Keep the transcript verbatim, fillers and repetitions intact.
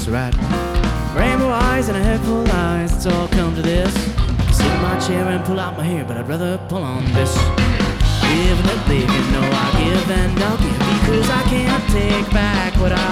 just right. Rainbow eyes and a head full of eyes, it's all come to this. I can sit in my chair and pull out my hair, but I'd rather pull on this. Give and let live, you know I give and I'll give, because I can't take back what I